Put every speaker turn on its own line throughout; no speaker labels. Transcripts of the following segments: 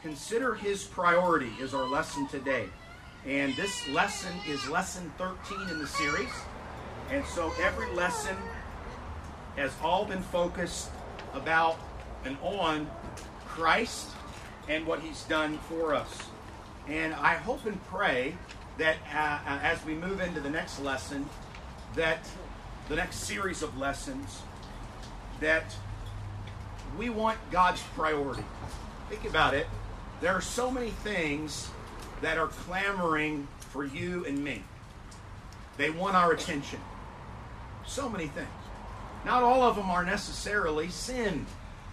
consider his priority is our lesson today. And this lesson is lesson 13 in the series. And so every lesson has all been focused about and on Christ and what he's done for us. And I hope and pray that as we move into the next lesson, that the next series of lessons, that we want God's priority. Think about it. There are so many things that are clamoring for you and me. They want our attention. So many things. Not all of them are necessarily sin.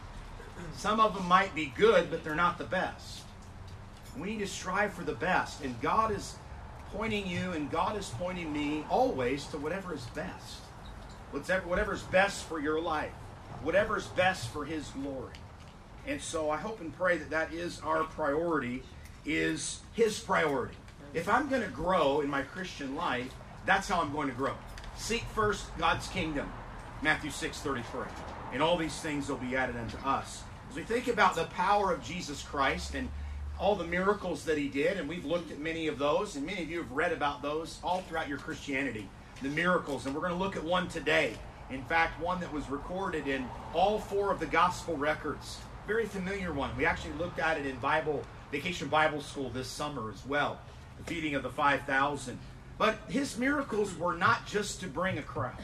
Some of them might be good, but they're not the best. We need to strive for the best. And God is pointing you and God is pointing me always to whatever is best. Whatever is best for your life. Whatever is best for his glory. And so I hope and pray that that is our priority, is his priority. If I'm going to grow in my Christian life, that's how I'm going to grow. Seek first God's kingdom, Matthew 6:33. And all these things will be added unto us. As we think about the power of Jesus Christ and all the miracles that he did, and we've looked at many of those, and many of you have read about those all throughout your Christianity, the miracles, and we're going to look at one today. In fact, one that was recorded in all 4 of the gospel records. Very familiar one. We actually looked at it in Vacation Bible School this summer as well. The feeding of the 5,000. But his miracles were not just to bring a crowd.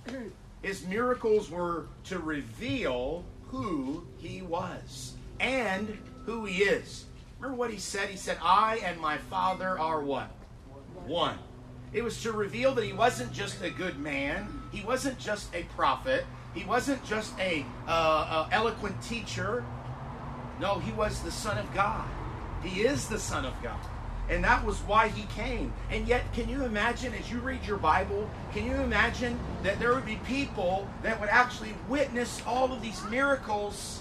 His miracles were to reveal who he was and who he is. Remember what he said? He said, I and my Father are what? One. It was to reveal that he wasn't just a good man. He wasn't just a prophet. He wasn't just a eloquent teacher. No, he was the Son of God. He is the Son of God. And that was why he came. And yet, can you imagine, as you read your Bible, can you imagine that there would be people that would actually witness all of these miracles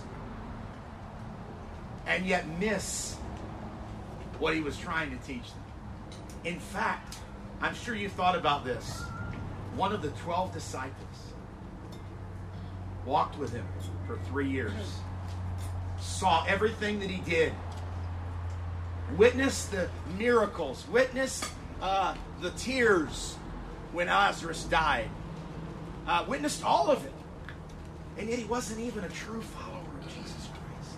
and yet miss what he was trying to teach them? In fact, I'm sure you thought about this. One of the 12 disciples walked with him for 3 years, saw everything that he did, witnessed the miracles, witnessed the tears when Lazarus died, witnessed all of it, and yet he wasn't even a true follower of Jesus Christ.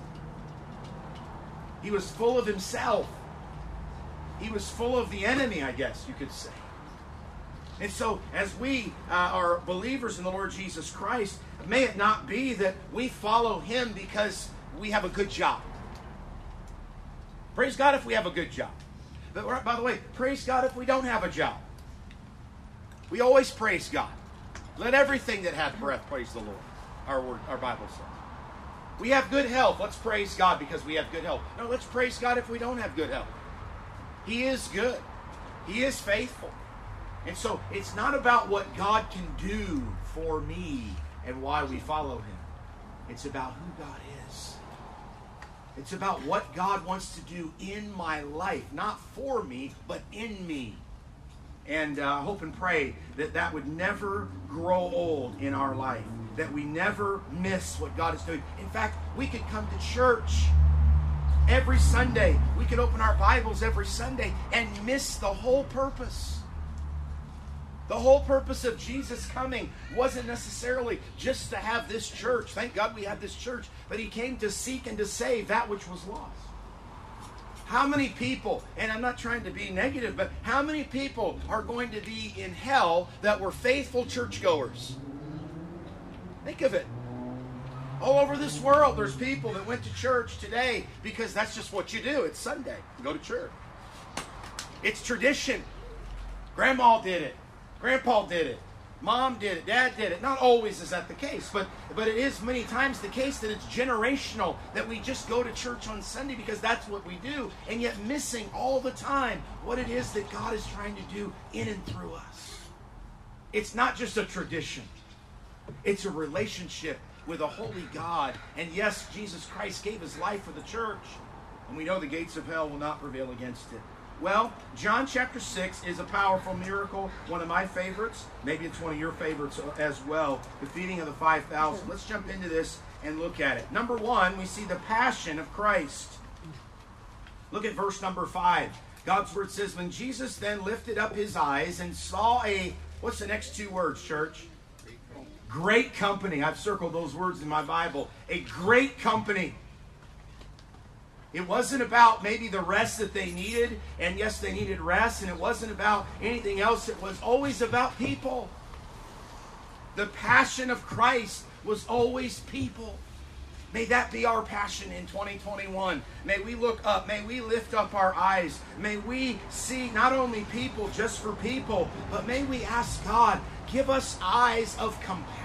He was full of himself. He was full of the enemy, I guess you could say. And so, as we are believers in the Lord Jesus Christ, may it not be that we follow him because we have a good job. Praise God if we have a good job. But by the way, praise God if we don't have a job. We always praise God. Let everything that hath breath praise the Lord. Our Bible says. We have good health. Let's praise God because we have good health. No, let's praise God if we don't have good health. He is good. He is faithful. And so it's not about what God can do for me and why we follow him. It's about who God is. It's about what God wants to do in my life. Not for me, but in me. And I hope and pray that that would never grow old in our life. That we never miss what God is doing. In fact, we could come to church every Sunday. We could open our Bibles every Sunday and miss the whole purpose. The whole purpose of Jesus coming wasn't necessarily just to have this church. Thank God we have this church. But he came to seek and to save that which was lost. How many people, and I'm not trying to be negative, but how many people are going to be in hell that were faithful churchgoers? Think of it. All over this world, there's people that went to church today because that's just what you do. It's Sunday. You go to church. It's tradition. Grandma did it. Grandpa did it. Mom did it. Dad did it. Not always is that the case, but it is many times the case that it's generational, that we just go to church on Sunday because that's what we do, and yet missing all the time what it is that God is trying to do in and through us. It's not just a tradition. It's a relationship with a holy God. And yes, Jesus Christ gave his life for the church, and we know the gates of hell will not prevail against it. Well, John chapter 6 is a powerful miracle, one of my favorites. Maybe it's one of your favorites as well, the feeding of the 5,000. Let's jump into this and look at it. Number one, we see the passion of Christ. Look at verse number 5. God's word says, when Jesus then lifted up his eyes and saw what's the next two words, church? Great company. I've circled those words in my Bible. A great company. It wasn't about maybe the rest that they needed, and yes, they needed rest, and it wasn't about anything else. It was always about people. The passion of Christ was always people. May that be our passion in 2021. May we look up. May we lift up our eyes. May we see not only people just for people, but may we ask God, give us eyes of compassion.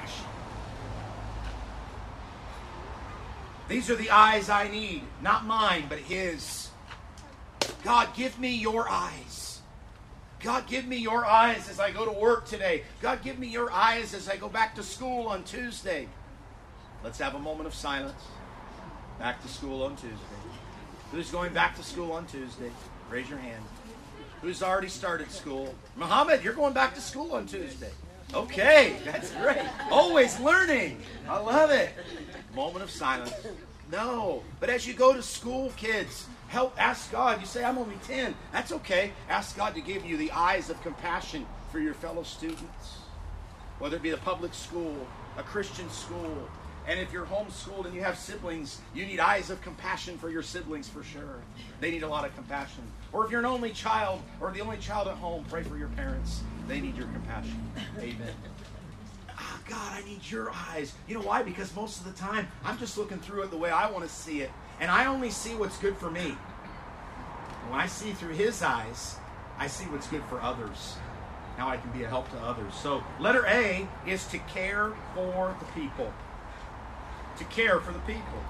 These are the eyes I need, not mine, but His. God, give me your eyes. God, give me your eyes as I go to work today. God, give me your eyes as I go back to school on Tuesday. Let's have a moment of silence. Back to school on Tuesday. Who's going back to school on Tuesday? Raise your hand. Who's already started school? Muhammad, you're going back to school on Tuesday. Okay, that's great. Always learning. I love it. Moment of silence. No, but as you go to school, kids, ask God. You say, I'm only 10. That's okay. Ask God to give you the eyes of compassion for your fellow students. Whether it be a public school, a Christian school. And if you're homeschooled and you have siblings, you need eyes of compassion for your siblings for sure. They need a lot of compassion. Or if you're an only child or the only child at home, pray for your parents. They need your compassion. Amen. God, I need your eyes. You know why? Because most of the time, I'm just looking through it the way I want to see it. And I only see what's good for me. When I see through His eyes, I see what's good for others. Now I can be a help to others. So, letter A is to care for the people. To care for the people.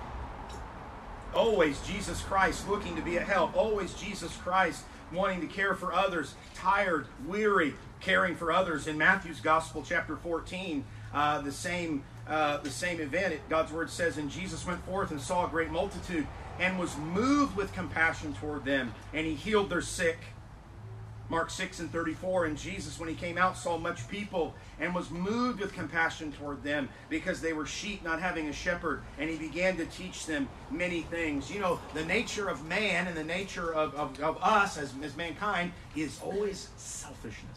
Always Jesus Christ looking to be a help. Always Jesus Christ wanting to care for others. Tired, weary, caring for others. In Matthew's Gospel, chapter 14, the same event, God's Word says, and Jesus went forth and saw a great multitude and was moved with compassion toward them, and He healed their sick. Mark 6:34, and Jesus, when He came out, saw much people and was moved with compassion toward them because they were sheep not having a shepherd, and He began to teach them many things. You know, the nature of man and the nature of us as mankind is always selfishness.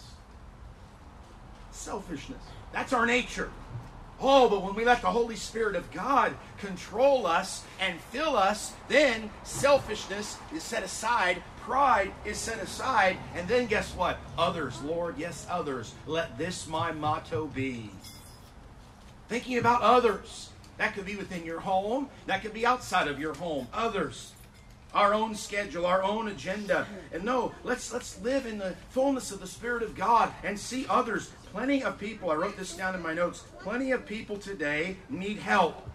Selfishness. That's our nature. Oh, but when we let the Holy Spirit of God control us and fill us, then selfishness is set aside, pride is set aside, and then guess what? Others, Lord, yes, others. Let this my motto be. Thinking about others. That could be within your home. That could be outside of your home. Others. Our own schedule, our own agenda. And no, let's live in the fullness of the Spirit of God and see others. Plenty of people, I wrote this down in my notes, plenty of people today need help.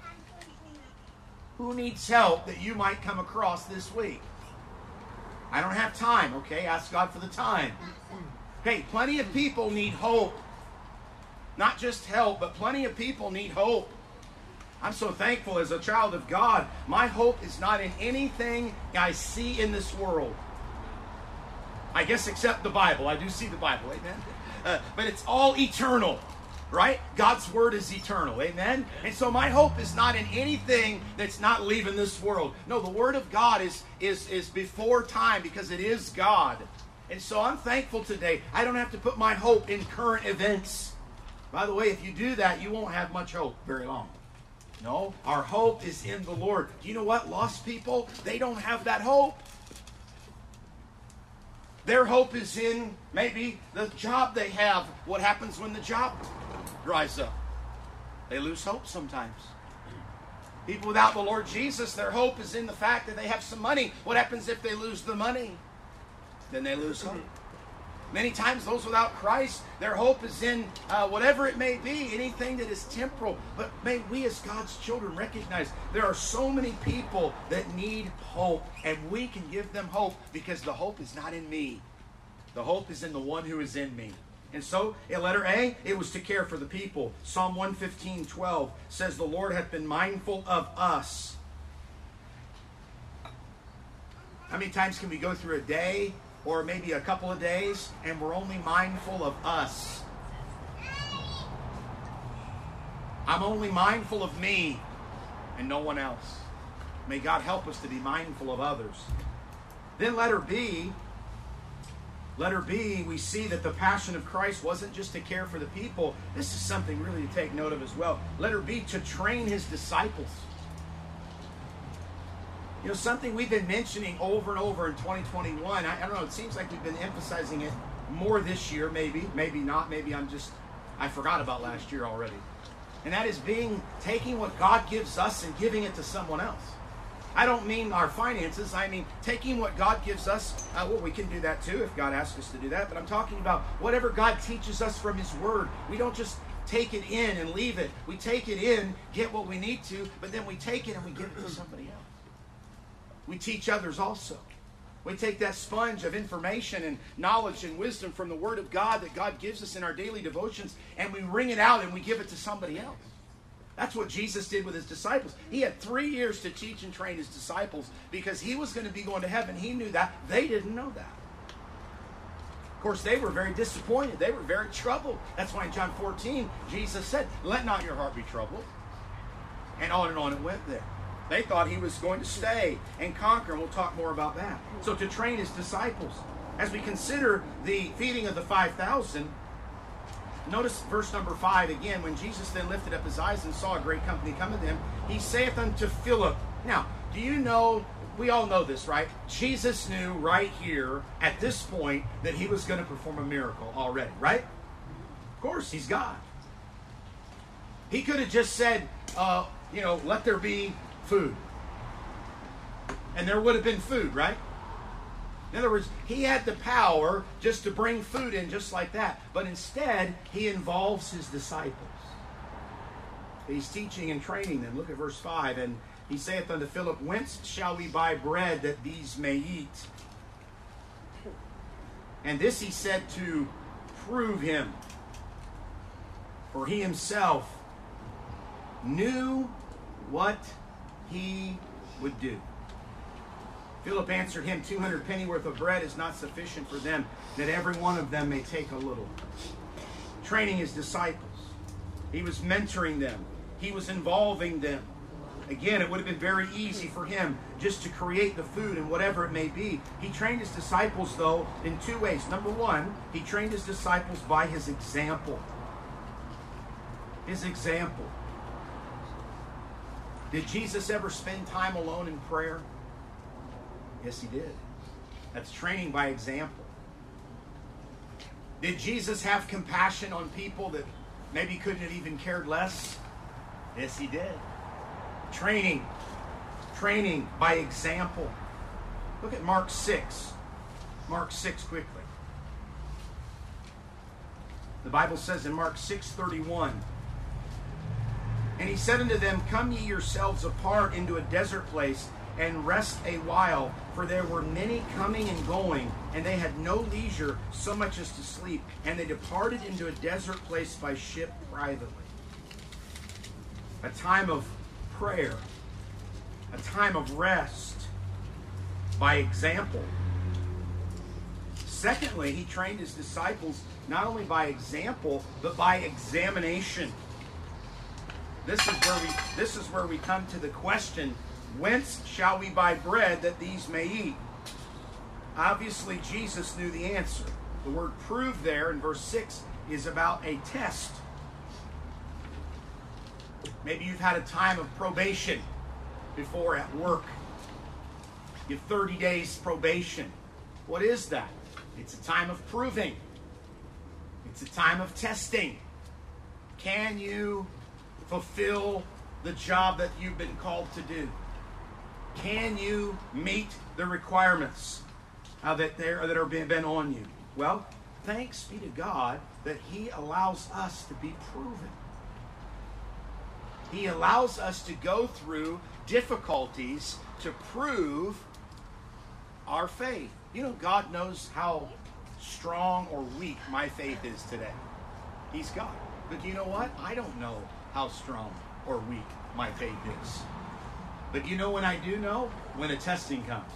Who needs help that you might come across this week? I don't have time, okay? Ask God for the time. Okay, plenty of people need hope. Not just help, but plenty of people need hope. I'm so thankful as a child of God. My hope is not in anything I see in this world. I guess except the Bible. I do see the Bible, amen? But it's all eternal, right? God's Word is eternal, amen? And so my hope is not in anything that's not leaving this world. No, the Word of God is before time because it is God. And so I'm thankful today. I don't have to put my hope in current events. By the way, if you do that, you won't have much hope very long. No, our hope is in the Lord. Do you know what? Lost people, they don't have that hope. Their hope is in maybe the job they have. What happens when the job dries up? They lose hope sometimes. People without the Lord Jesus, their hope is in the fact that they have some money. What happens if they lose the money? Then they lose hope. Many times those without Christ, their hope is in whatever it may be, anything that is temporal. But may we as God's children recognize there are so many people that need hope, and we can give them hope because the hope is not in me. The hope is in the one who is in me. And so, in letter A, it was to care for the people. Psalm 115:12 says, the Lord hath been mindful of us. How many times can we go through a day or maybe a couple of days, and we're only mindful of us? I'm only mindful of me and no one else. May God help us to be mindful of others. Then letter B, we see that the passion of Christ wasn't just to care for the people. This is something really to take note of as well. Letter B, to train his disciples. You know, something we've been mentioning over and over in 2021. I don't know, it seems like we've been emphasizing it more this year, maybe not. Maybe I forgot about last year already. And that is taking what God gives us and giving it to someone else. I don't mean our finances. I mean taking what God gives us. Well, we can do that too if God asks us to do that. But I'm talking about whatever God teaches us from his word. We don't just take it in and leave it. We take it in, get what we need to, but then we take it and we give it to somebody else. We teach others also. We take that sponge of information and knowledge and wisdom from the Word of God that God gives us in our daily devotions, and we wring it out and we give it to somebody else. That's what Jesus did with his disciples. He had 3 years to teach and train his disciples because he was going to be going to heaven. He knew that. They didn't know that. Of course, they were very disappointed. They were very troubled. That's why in John 14, Jesus said, "Let not your heart be troubled." And on it went there. They thought he was going to stay and conquer, and we'll talk more about that. So to train his disciples. As we consider the feeding of the 5,000, notice verse number 5 again. When Jesus then lifted up his eyes and saw a great company coming to him, he saith unto Philip. Now, do you know, we all know this, right? Jesus knew right here at this point that he was going to perform a miracle already, right? Of course, he's God. He could have just said, let there be food. And there would have been food, right? In other words, he had the power just to bring food in just like that. But instead, he involves his disciples. He's teaching and training them. Look at verse 5. And he saith unto Philip, "Whence shall we buy bread that these may eat?" And this he said to prove him. For he himself knew what he would do. Philip answered him, 200 pennyworth of bread is not sufficient for them, that every one of them may take a little. Training his disciples. He was mentoring them. He was involving them. Again, it would have been very easy for him just to create the food and whatever it may be. He trained his disciples, though, in 2 ways. Number one, he trained his disciples by his example. His example. Did Jesus ever spend time alone in prayer? Yes, he did. That's training by example. Did Jesus have compassion on people that maybe couldn't have even cared less? Yes, he did. Training by example. Look at Mark 6. Mark 6 quickly. The Bible says in Mark 6:31, "And he said unto them, Come ye yourselves apart into a desert place, and rest a while, for there were many coming and going, and they had no leisure so much as to sleep. And they departed into a desert place by ship privately." A time of prayer, a time of rest, by example. Secondly, he trained his disciples not only by example, but by examination. This is where we come to the question, whence shall we buy bread that these may eat? Obviously, Jesus knew the answer. The word prove there in verse 6 is about a test. Maybe you've had a time of probation before at work. You have 30 days probation. What is that? It's a time of proving. It's a time of testing. Can you fulfill the job that you've been called to do? Can you meet the requirements that are been on you? Well, thanks be to God that he allows us to be proven. He allows us to go through difficulties to prove our faith. You know, God knows how strong or weak my faith is today. He's God. But you know what? I don't know how strong or weak my faith is. But you know when I do know? When a testing comes.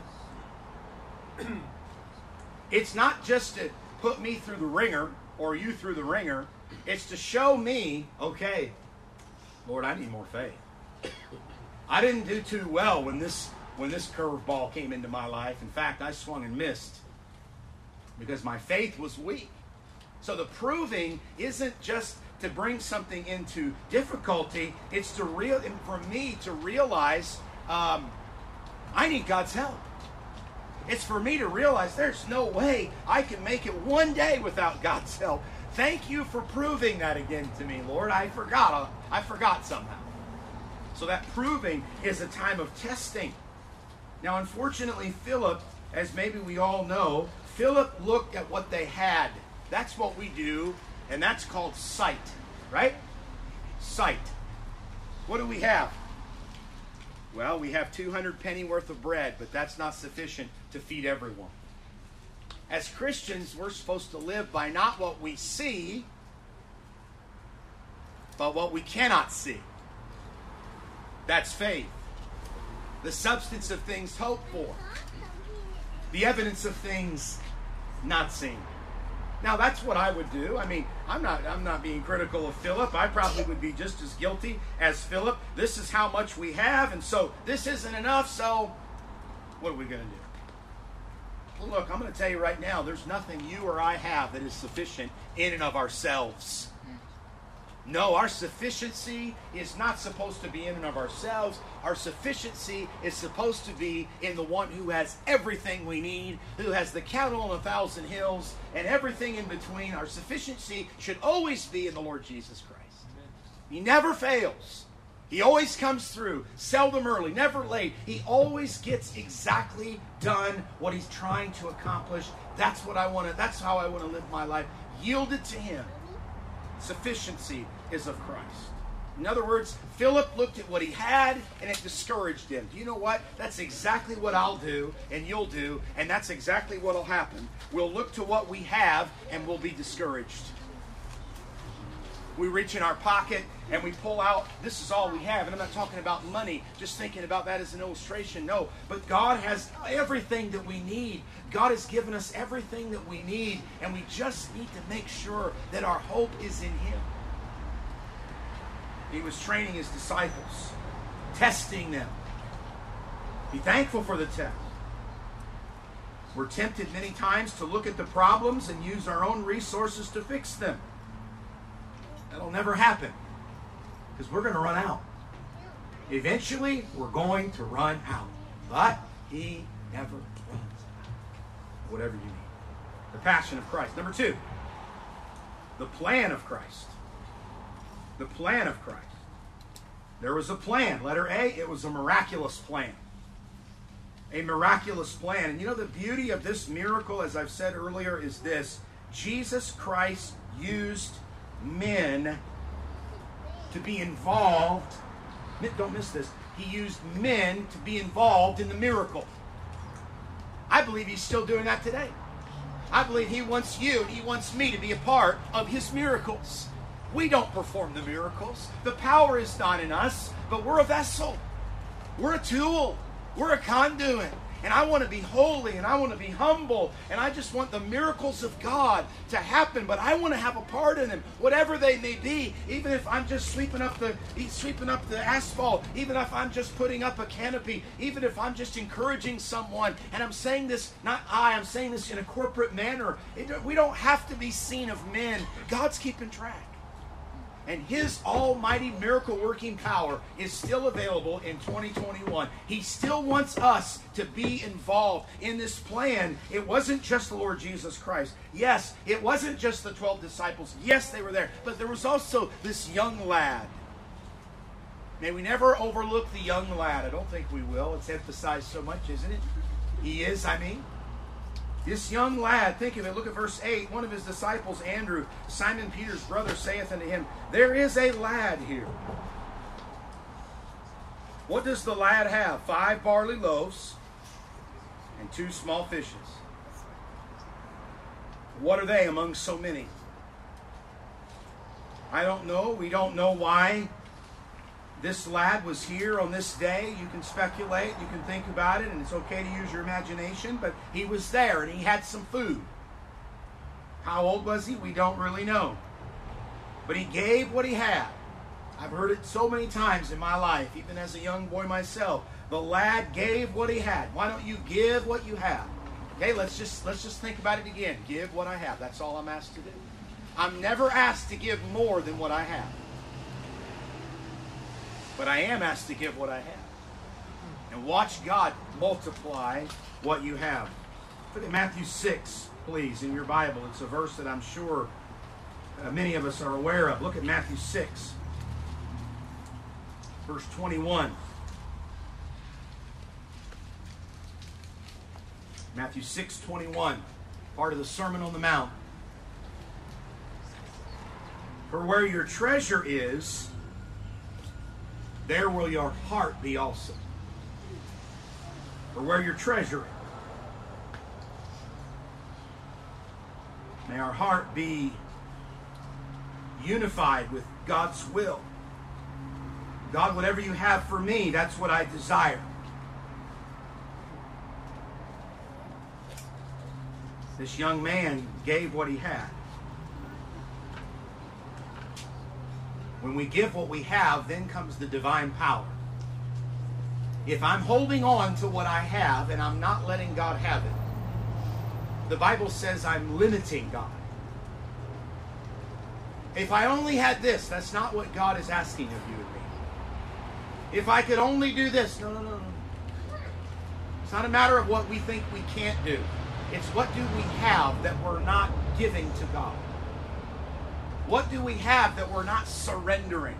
It's not just to put me through the ringer or you through the ringer. It's to show me, okay, Lord, I need more faith. I didn't do too well when this when this curveball came into my life. In fact, I swung and missed because my faith was weak. So the proving isn't just to bring something into difficulty. It's for me to realize I need God's help. It's for me to realize there's no way I can make it one day without God's help. Thank you for proving that again to me, Lord. I forgot somehow. So that proving is a time of testing. Now, unfortunately, Philip, as maybe we all know, Philip looked at what they had. That's what we do, and that's called sight, right? Sight. What do we have? Well, we have 200 penny worth of bread, but that's not sufficient to feed everyone. As Christians, we're supposed to live by not what we see, but what we cannot see. That's faith. The substance of things hoped for. The evidence of things not seen. Now, that's what I would do. I mean, I'm not being critical of Philip. I probably would be just as guilty as Philip. This is how much we have, and so this isn't enough, so what are we going to do? Well, look, I'm going to tell you right now, there's nothing you or I have that is sufficient in and of ourselves. No, our sufficiency is not supposed to be in and of ourselves. Our sufficiency is supposed to be in the one who has everything we need, who has the cattle on 1,000 hills, and everything in between. Our sufficiency should always be in the Lord Jesus Christ. He never fails. He always comes through, seldom early, never late. He always gets exactly done what he's trying to accomplish. That's how I want to live my life. Yielded to him. Sufficiency is of Christ. In other words, Philip looked at what he had and it discouraged him. Do you know what? That's exactly what I'll do and you'll do, and that's exactly what will happen. We'll look to what we have and we'll be discouraged. We reach in our pocket and we pull out, this is all we have. And I'm not talking about money, just thinking about that as an illustration. No, but God has everything that we need. God has given us everything that we need, and we just need to make sure that our hope is in him. He was training his disciples, testing them. Be thankful for the test. We're tempted many times to look at the problems and use our own resources to fix them. That'll never happen, because we're going to run out. Eventually, we're going to run out. But he never runs out. Whatever you need. The passion of Christ. Number 2, the plan of Christ. The plan of Christ. There was a plan. Letter A, it was a miraculous plan. A miraculous plan. And you know, the beauty of this miracle, as I've said earlier, is this. Jesus Christ used men to be involved. Don't miss this. He used men to be involved in the miracle. I believe he's still doing that today. I believe he wants you and he wants me to be a part of his miracles. We don't perform the miracles. The power is not in us, but we're a vessel. We're a tool. We're a conduit. And I want to be holy and I want to be humble and I just want the miracles of God to happen, but I want to have a part in them, whatever they may be. Even if I'm just sweeping up the asphalt, even if I'm just putting up a canopy, even if I'm just encouraging someone. And I'm saying this, I'm saying this in a corporate manner. We don't have to be seen of men. God's keeping track. And his almighty miracle-working power is still available in 2021. He still wants us to be involved in this plan. It wasn't just the Lord Jesus Christ. Yes, it wasn't just the 12 disciples. Yes, they were there. But there was also this young lad. May we never overlook the young lad. I don't think we will. It's emphasized so much, isn't it? He is, This young lad, think of it, look at verse 8. One of his disciples, Andrew, Simon Peter's brother, saith unto him, there is a lad here. What does the lad have? 5 barley loaves and 2 small fishes. What are they among so many? I don't know. We don't know why this lad was here on this day. You can speculate, you can think about it, and it's okay to use your imagination, but he was there and he had some food. How old was he? We don't really know. But he gave what he had. I've heard it so many times in my life, even as a young boy myself. The lad gave what he had. Why don't you give what you have? Okay, let's just think about it again. Give what I have. That's all I'm asked to do. I'm never asked to give more than what I have. But I am asked to give what I have. And watch God multiply what you have. Look at Matthew 6, please, in your Bible. It's a verse that I'm sure many of us are aware of. Look at Matthew 6, verse 21. Matthew 6:21, part of the Sermon on the Mount. For where your treasure is, there will your heart be also. For where your treasure is. May our heart be unified with God's will. God, whatever you have for me, that's what I desire. This young man gave what he had. When we give what we have, then comes the divine power. If I'm holding on to what I have and I'm not letting God have it, the Bible says I'm limiting God. If I only had this, that's not what God is asking of you and me. If I could only do this, no. It's not a matter of what we think we can't do. It's what do we have that we're not giving to God? What do we have that we're not surrendering?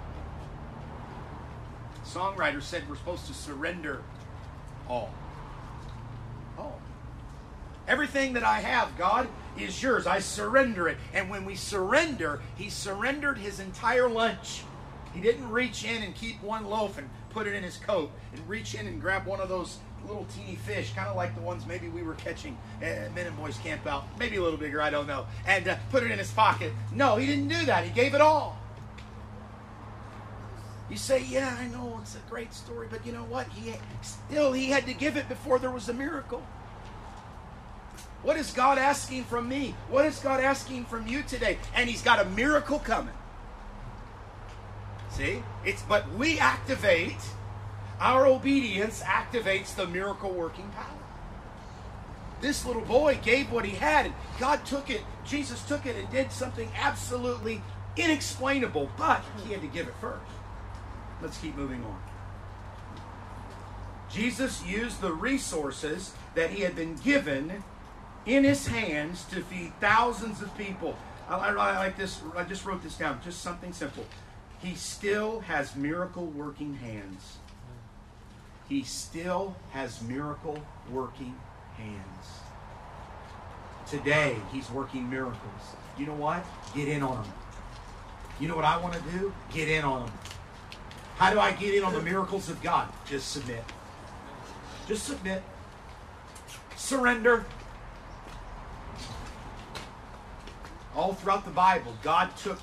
The songwriter said we're supposed to surrender all. All. Everything that I have, God, is yours. I surrender it. And when we surrender, he surrendered his entire lunch. He didn't reach in and keep one loaf and put it in his coat and reach in and grab one of those little teeny fish, kind of like the ones maybe we were catching at Men and Boys Camp Out, maybe a little bigger, I don't know, and put it in his pocket. No, he didn't do that. He gave it all. You say, yeah, I know, it's a great story, but you know what? He had to give it before there was a miracle. What is God asking from me? What is God asking from you today? And he's got a miracle coming. See? But we activate. Our obedience activates the miracle-working power. This little boy gave what he had, and God took it, Jesus took it and did something absolutely inexplainable, but he had to give it first. Let's keep moving on. Jesus used the resources that he had been given in his hands to feed thousands of people. I like this. I just wrote this down. Just something simple. He still has miracle-working hands. He still has miracle-working hands. Today, he's working miracles. You know what? Get in on them. You know what I want to do? Get in on them. How do I get in on the miracles of God? Just submit. Just submit. Surrender. All throughout the Bible, God took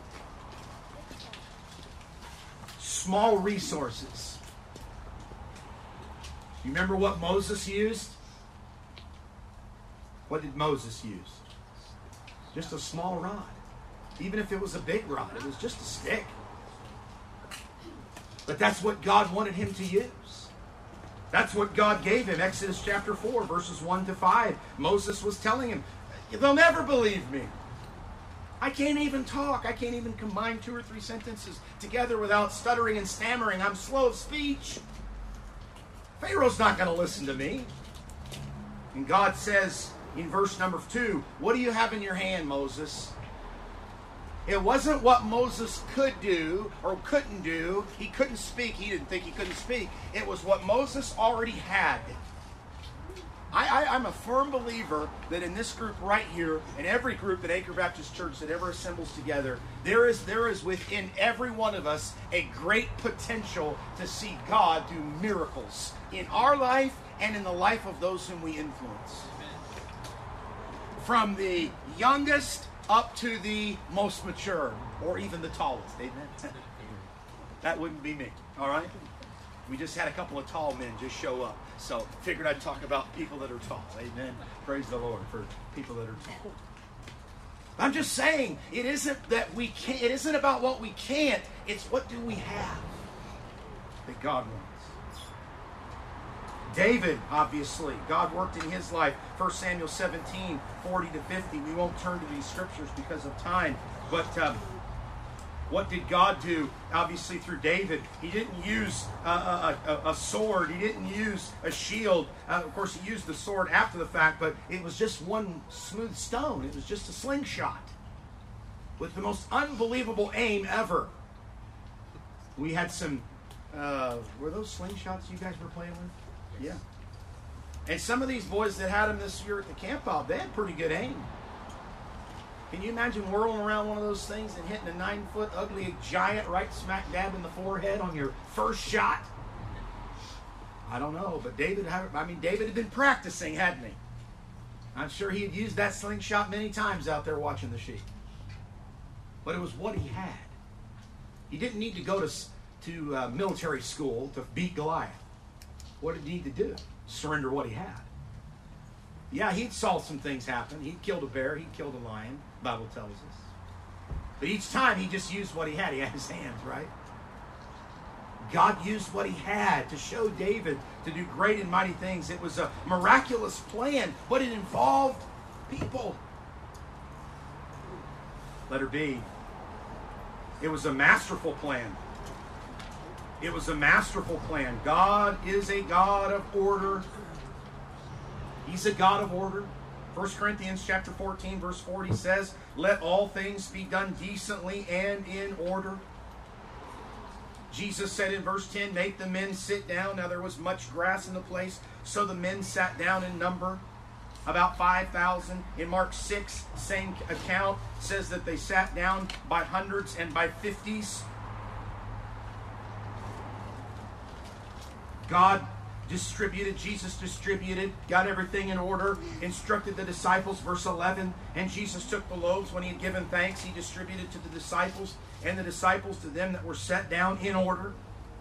small resources. You remember what Moses used? What did Moses use? Just a small rod. Even if it was a big rod, it was just a stick. But that's what God wanted him to use. That's what God gave him. Exodus chapter 4, verses 1 to 5. Moses was telling him, they'll never believe me. I can't even talk. I can't even combine 2 or 3 sentences together without stuttering and stammering. I'm slow of speech. Pharaoh's not going to listen to me. And God says in verse number 2, what do you have in your hand, Moses? It wasn't what Moses could do or couldn't do. He couldn't speak. He didn't think he couldn't speak. It was what Moses already had. I'm a firm believer that in this group right here, in every group that Acre Baptist Church that ever assembles together, there is within every one of us a great potential to see God do miracles in our life and in the life of those whom we influence. From the youngest up to the most mature, or even the tallest. Amen? That wouldn't be me, all right? We just had a couple of tall men just show up. So figured I'd talk about people that are tall. Amen. Praise the Lord for people that are tall. I'm just saying, it isn't that we can't, it isn't about what we can't, it's what do we have that God wants. David, obviously, God worked in his life. 1 Samuel 17, 40 to 50. We won't turn to these scriptures because of time. But what did God do? Obviously, through David, he didn't use a sword. He didn't use a shield. Of course, he used the sword after the fact, but it was just one smooth stone. It was just a slingshot with the most unbelievable aim ever. We had some... were those slingshots you guys were playing with? Yeah. And some of these boys that had them this year at the camp out, they had pretty good aim. Can you imagine whirling around one of those things and hitting a 9-foot ugly giant right smack dab in the forehead on your first shot? I don't know, but David had been practicing, hadn't he? I'm sure he had used that slingshot many times out there watching the sheep. But it was what he had. He didn't need to go to military school to beat Goliath. What did he need to do? Surrender what he had. Yeah, he saw some things happen. He killed a bear. He killed a lion, the Bible tells us. But each time he just used what he had. He had his hands, right? God used what he had to show David to do great and mighty things. It was a miraculous plan, but it involved people. Letter B. It was a masterful plan. It was a masterful plan. God is a God of order. He's a God of order. 1 Corinthians chapter 14, verse 40 says, "Let all things be done decently and in order." Jesus said in verse 10, "Make the men sit down." Now there was much grass in the place, so the men sat down in number, about 5,000. In Mark 6, same account, says that they sat down by hundreds and by 50s. Jesus distributed, got everything in order, instructed the disciples, verse 11, and Jesus took the loaves when he had given thanks, he distributed to the disciples, and the disciples to them that were set down in order.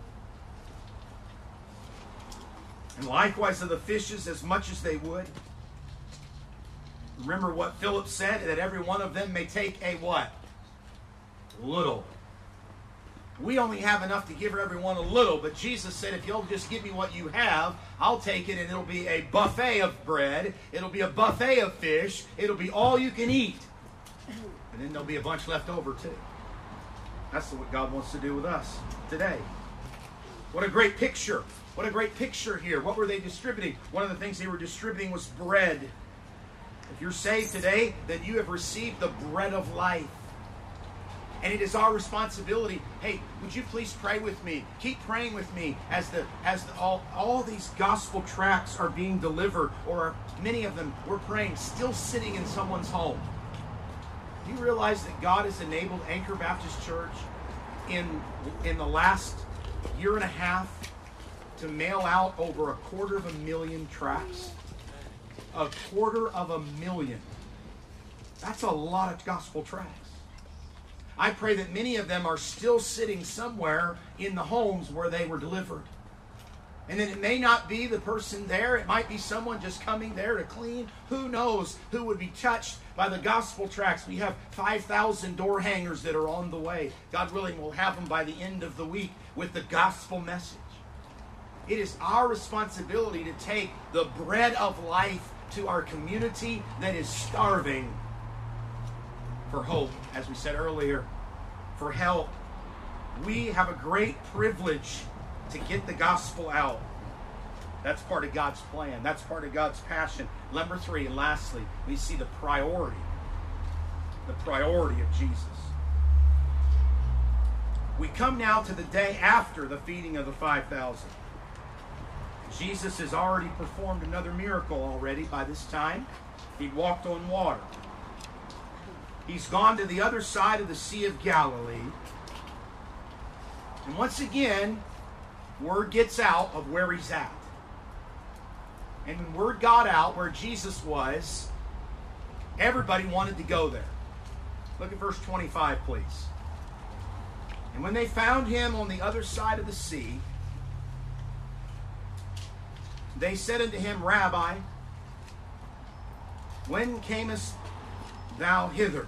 And likewise of the fishes, as much as they would. Remember what Philip said, that every one of them may take a what? Little. We only have enough to give everyone a little, but Jesus said, if you'll just give me what you have, I'll take it, and it'll be a buffet of bread. It'll be a buffet of fish. It'll be all you can eat. And then there'll be a bunch left over, too. That's what God wants to do with us today. What a great picture. What a great picture here. What were they distributing? One of the things they were distributing was bread. If you're saved today, then you have received the bread of life. And it is our responsibility. Hey, would you please pray with me? Keep praying with me as all these gospel tracts are being delivered, or many of them, we're praying, still sitting in someone's home. Do you realize that God has enabled Anchor Baptist Church in the last year and a half to mail out over 250,000 tracts? 250,000. That's a lot of gospel tracts. I pray that many of them are still sitting somewhere in the homes where they were delivered. And then it may not be the person there. It might be someone just coming there to clean. Who knows who would be touched by the gospel tracts. We have 5,000 door hangers that are on the way. God willing, we'll have them by the end of the week with the gospel message. It is our responsibility to take the bread of life to our community that is starving for hope, as we said earlier, for help. We have a great privilege to get the gospel out. That's part of God's plan. That's part of God's passion. Number 3, and lastly, we see the priority of Jesus. We come now to the day after the feeding of the 5,000. Jesus has already performed another miracle already by this time. He'd walked on water. He's gone to the other side of the Sea of Galilee. And once again, word gets out of where he's at. And when word got out where Jesus was, everybody wanted to go there. Look at verse 25, please. And when they found him on the other side of the sea, they said unto him, Rabbi, when camest thou hither?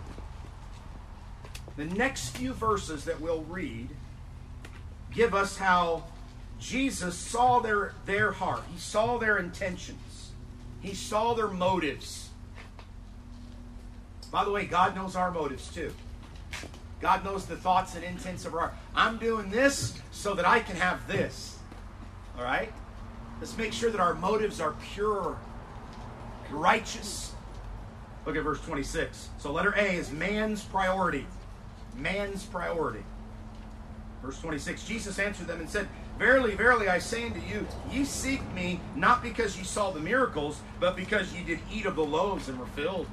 The next few verses that we'll read give us how Jesus saw their heart. He saw their intentions. He saw their motives. By the way, God knows our motives too. God knows the thoughts and intents of our heart. I'm doing this so that I can have this. All right? Let's make sure that our motives are pure, righteous. Look at verse 26. So letter A is man's priority. Man's priority. Verse 26, Jesus answered them and said, Verily, verily, I say unto you, ye seek me not because ye saw the miracles, but because ye did eat of the loaves and were filled.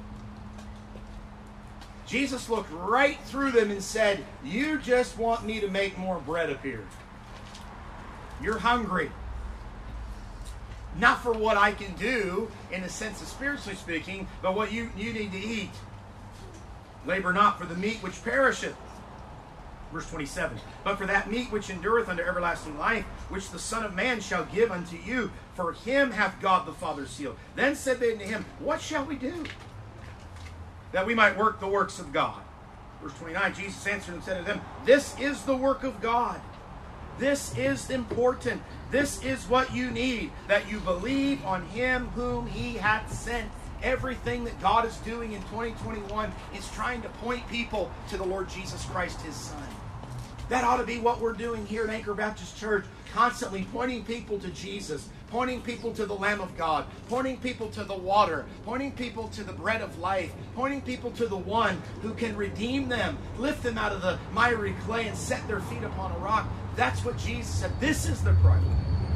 Jesus looked right through them and said, you just want me to make more bread appear. You're hungry. Not for what I can do, in the sense of spiritually speaking, but what you need to eat. Labor not for the meat which perisheth. Verse 27. But for that meat which endureth unto everlasting life, which the Son of Man shall give unto you, for him hath God the Father sealed. Then said they unto him, What shall we do, that we might work the works of God? Verse 29. Jesus answered and said unto them, This is the work of God. This is important. This is what you need, that you believe on him whom he hath sent. Everything that God is doing in 2021 is trying to point people to the Lord Jesus Christ, his Son. That ought to be what we're doing here at Anchor Baptist Church, constantly pointing people to Jesus, pointing people to the Lamb of God, pointing people to the water, pointing people to the bread of life, pointing people to the one who can redeem them, lift them out of the miry clay and set their feet upon a rock. That's what Jesus said. This is the priority.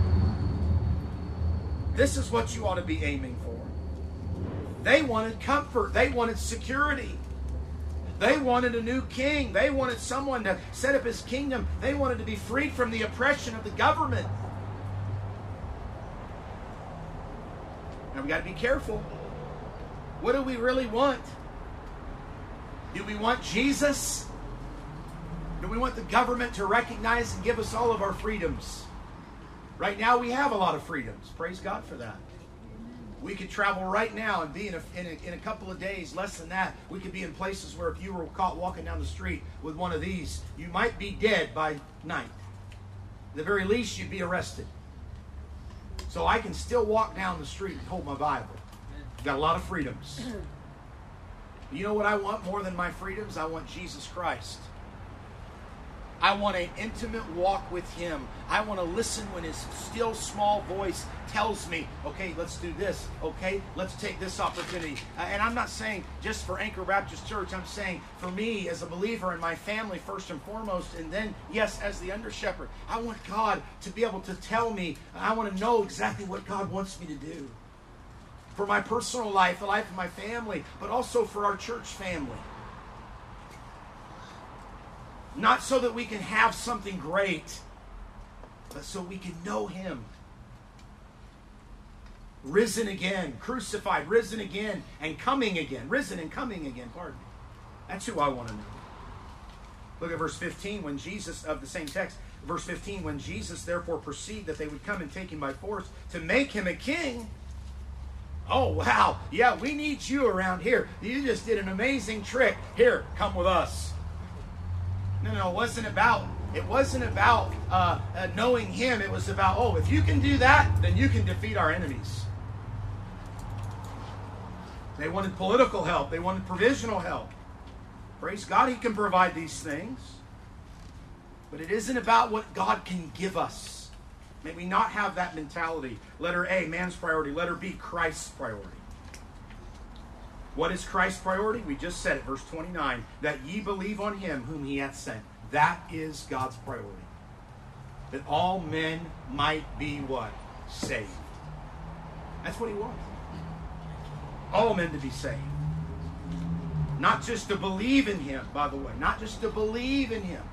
This is what you ought to be aiming for. They wanted comfort. They wanted security. They wanted a new king. They wanted someone to set up his kingdom. They wanted to be freed from the oppression of the government. Now we got to be careful. What do we really want? Do we want Jesus? Do we want the government to recognize and give us all of our freedoms? Right now we have a lot of freedoms. Praise God for that. We could travel right now and be in a couple of days, less than that, we could be in places where if you were caught walking down the street with one of these, you might be dead by night. At the very least, you'd be arrested. So I can still walk down the street and hold my Bible. I've got a lot of freedoms. You know what I want more than my freedoms? I want Jesus Christ. I want an intimate walk with him. I want to listen when his still small voice tells me, okay, let's do this. Okay, let's take this opportunity. And I'm not saying just for Anchor Baptist Church. I'm saying for me as a believer and my family first and foremost. And then, yes, as the under shepherd. I want God to be able to tell me. I want to know exactly what God wants me to do. For my personal life, the life of my family, but also for our church family. Not so that we can have something great, but so we can know him. Risen again, crucified, risen again, and coming again. Risen and coming again, pardon me. That's who I want to know. Look at verse 15, when Jesus, of the same text, verse 15, when Jesus therefore perceived that they would come and take him by force to make him a king. Oh, wow. Yeah, we need you around here. You just did an amazing trick. Here, come with us. No, it wasn't about knowing him. It was about, if you can do that, then you can defeat our enemies. They wanted political help. They wanted provisional help. Praise God, he can provide these things. But it isn't about what God can give us. May we not have that mentality. Letter A, man's priority. Letter B, Christ's priority. What is Christ's priority? We just said it, verse 29, that ye believe on him whom he hath sent. That is God's priority. That all men might be what? Saved. That's what he wants. All men to be saved. Not just to believe in him, by the way. Not just to believe in him.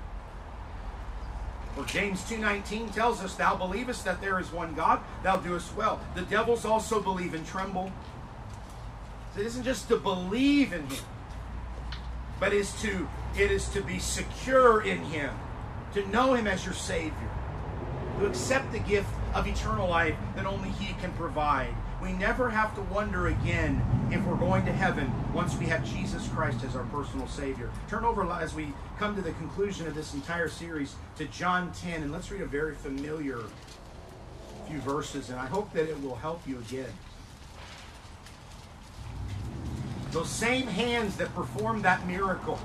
For James 2:19 tells us, thou believest that there is one God, thou doest well. The devils also believe and tremble. It isn't just to believe in him, but it is to be secure in him, to know him as your Savior, to accept the gift of eternal life that only he can provide, We never have to wonder again if we're going to heaven once we have Jesus Christ as our personal Savior. Turn over as we come to the conclusion of this entire series to John 10, and let's read a very familiar few verses, and I hope that it will help you again. Those same hands that performed that miracle,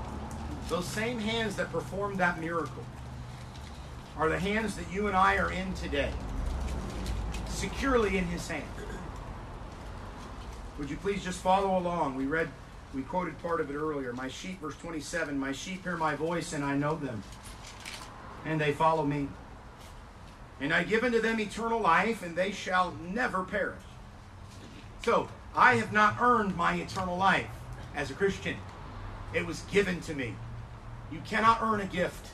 are the hands that you and I are in today, securely in His hand. Would you please just follow along? We quoted part of it earlier. My sheep, verse 27, my sheep hear my voice, and I know them, and they follow me. And I give unto them eternal life, and they shall never perish. So, I have not earned my eternal life as a Christian. It was given to me. You cannot earn a gift.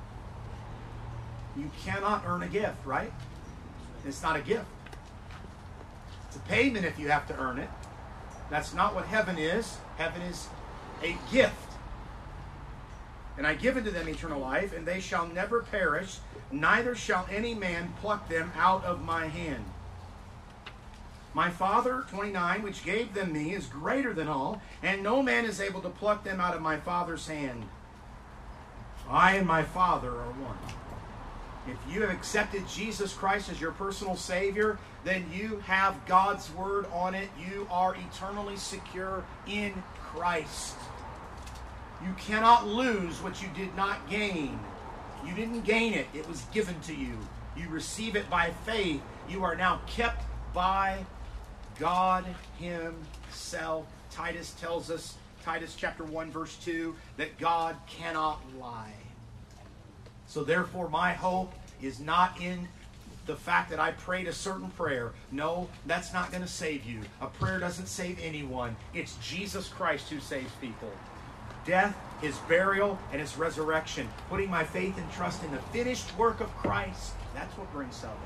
You cannot earn a gift, right? It's not a gift. It's a payment if you have to earn it. That's not what heaven is. Heaven is a gift. And I give unto them eternal life, and they shall never perish, neither shall any man pluck them out of my hand. My Father, 29, which gave them me, is greater than all, and no man is able to pluck them out of my Father's hand. I and my Father are one. If you have accepted Jesus Christ as your personal Savior, then you have God's Word on it. You are eternally secure in Christ. You cannot lose what you did not gain. You didn't gain it. It was given to you. You receive it by faith. You are now kept by God Himself. Titus tells us, Titus chapter 1, verse 2, that God cannot lie. So therefore, my hope is not in the fact that I prayed a certain prayer. No, that's not going to save you. A prayer doesn't save anyone. It's Jesus Christ who saves people. Death, His burial, and His resurrection. Putting my faith and trust in the finished work of Christ. That's what brings salvation.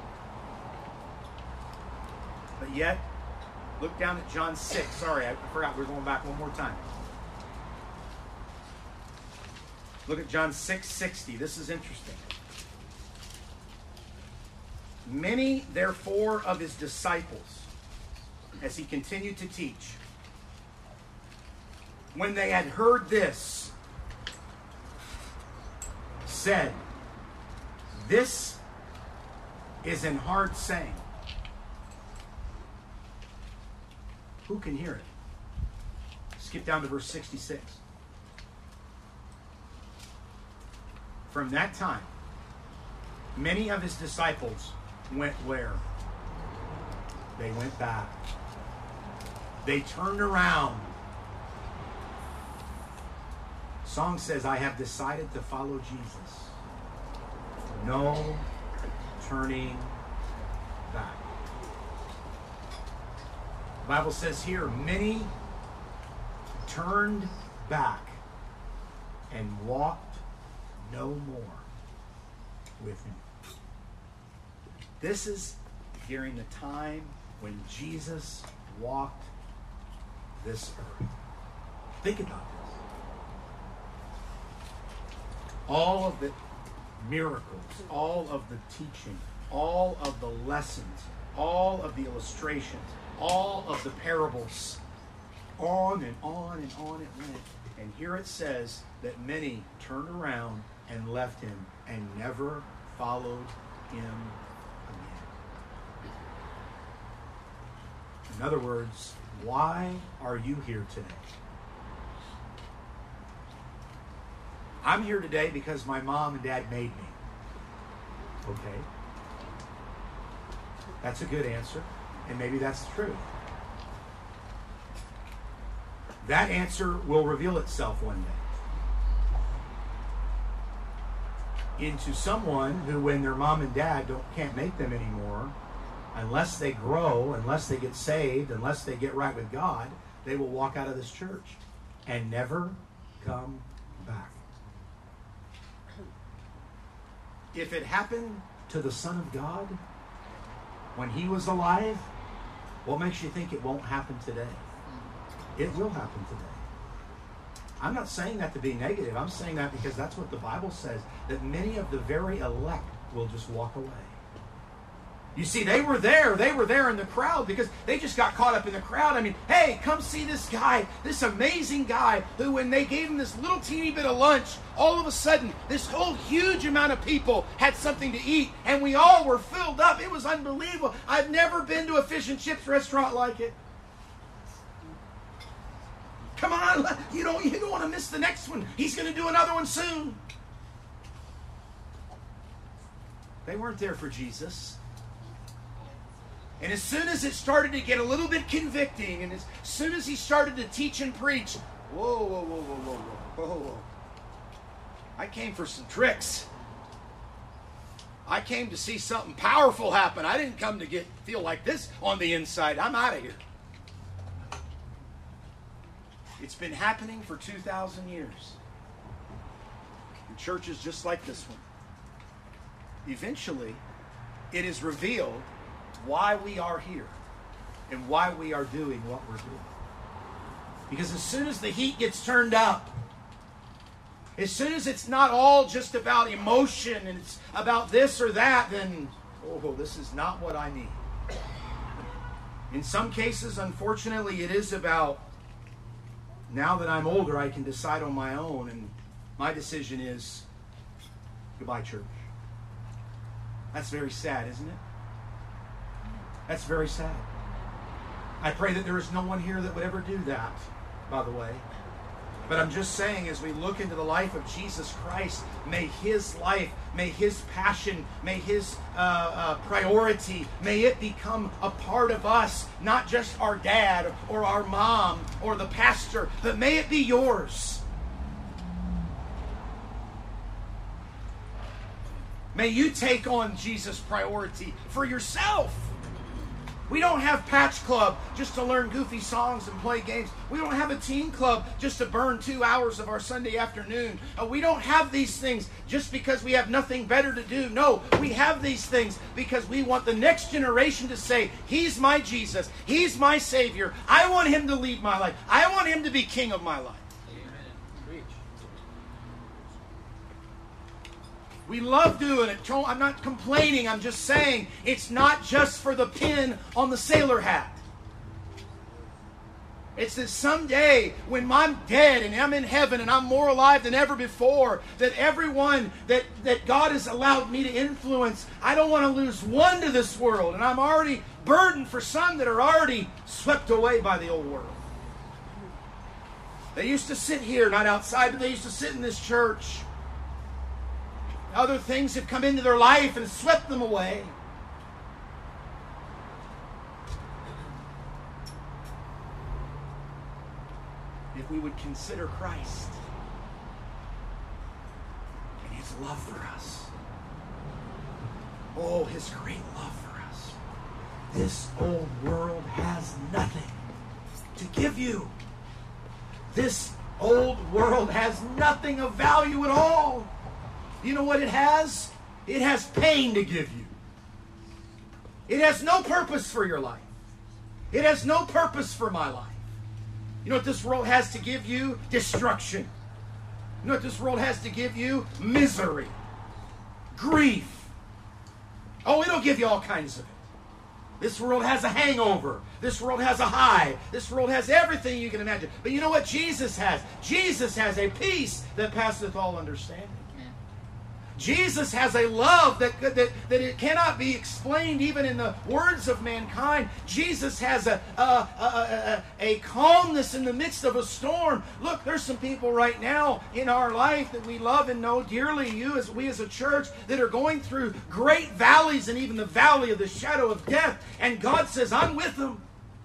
But yet, look down at John 6. Sorry, I forgot. We're going back one more time. Look at John 6:60. This is interesting. Many, therefore, of His disciples, as He continued to teach, when they had heard this, said, "This is an hard saying. Who can hear it?" Skip down to verse 66. From that time, many of His disciples went where? They went back. They turned around. Song says, I have decided to follow Jesus. No turning back. The Bible says here, many turned back and walked no more with Him. This is during the time when Jesus walked this earth. Think about this. All of the miracles, all of the teaching, all of the lessons, all of the illustrations, all of the parables, on and on and on it went. And here it says that many turned around and left Him and never followed Him again. In other words, why are you here today? I'm here today because my mom and dad made me. Okay. That's a good answer, and maybe that's the truth. That answer will reveal itself one day into someone who, when their mom and dad can't make them anymore, unless they grow, unless they get saved, unless they get right with God, they will walk out of this church and never come back. If it happened to the Son of God when He was alive, what makes you think it won't happen today? It will happen today. I'm not saying that to be negative. I'm saying that because that's what the Bible says, that many of the very elect will just walk away. You see, they were there in the crowd because they just got caught up in the crowd. I mean, hey, come see this guy, this amazing guy who, when they gave him this little teeny bit of lunch, all of a sudden, this whole huge amount of people had something to eat, and we all were filled up. It was unbelievable. I've never been to a fish and chips restaurant like it. Come on, you don't want to miss the next one. He's going to do another one soon. They weren't there for Jesus. And as soon as it started to get a little bit convicting, and as soon as he started to teach and preach, whoa. I came for some tricks. I came to see something powerful happen. I didn't come to feel like this on the inside. I'm out of here. It's been happening for 2,000 years. In churches just like this one. Eventually, it is revealed why we are here and why we are doing what we're doing. Because as soon as the heat gets turned up, as soon as it's not all just about emotion and it's about this or that, then, this is not what I need. In some cases, unfortunately, it is about, now that I'm older, I can decide on my own, and my decision is, goodbye, church. That's very sad, isn't it? That's very sad. I pray that there is no one here that would ever do that, by the way. But I'm just saying, as we look into the life of Jesus Christ, may His life, may His passion, may His priority, may it become a part of us, not just our dad or our mom or the pastor, but may it be yours. May you take on Jesus' priority for yourself. We don't have Patch Club just to learn goofy songs and play games. We don't have a teen club just to burn 2 hours of our Sunday afternoon. We don't have these things just because we have nothing better to do. No, we have these things because we want the next generation to say, He's my Jesus. He's my Savior. I want Him to lead my life. I want Him to be King of my life. We love doing it. I'm not complaining. I'm just saying it's not just for the pin on the sailor hat. It's that someday when I'm dead and I'm in heaven and I'm more alive than ever before, that everyone that God has allowed me to influence, I don't want to lose one to this world. And I'm already burdened for some that are already swept away by the old world. They used to sit here, not outside, but they used to sit in this church. Other things have come into their life and swept them away. If we would consider Christ and His love for us. Oh, His great love for us. This old world has nothing to give you. This old world has nothing of value at all. You know what it has? It has pain to give you. It has no purpose for your life. It has no purpose for my life. You know what this world has to give you? Destruction. You know what this world has to give you? Misery. Grief. Oh, it'll give you all kinds of it. This world has a hangover. This world has a high. This world has everything you can imagine. But you know what Jesus has? Jesus has a peace that passeth all understanding. Jesus has a love that it cannot be explained even in the words of mankind. Jesus has a calmness in the midst of a storm. Look, there's some people right now in our life that we love and know dearly, we as a church, that are going through great valleys and even the valley of the shadow of death. And God says, I'm with them.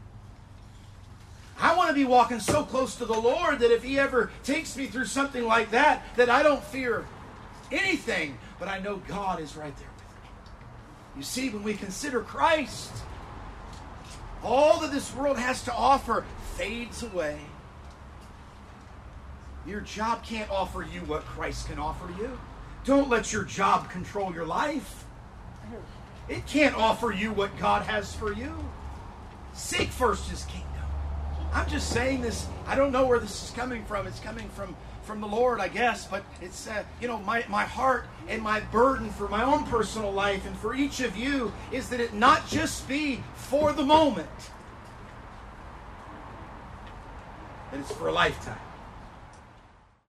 I want to be walking so close to the Lord that if He ever takes me through something like that, that I don't fear anything, but I know God is right there with me. You see, when we consider Christ, all that this world has to offer fades away. Your job can't offer you what Christ can offer you. Don't let your job control your life. It can't offer you what God has for you. Seek first His kingdom. I'm just saying this. I don't know where this is coming from. It's coming from from the Lord, I guess, but it's, my heart and my burden for my own personal life and for each of you is that it not just be for the moment, that it's for a lifetime.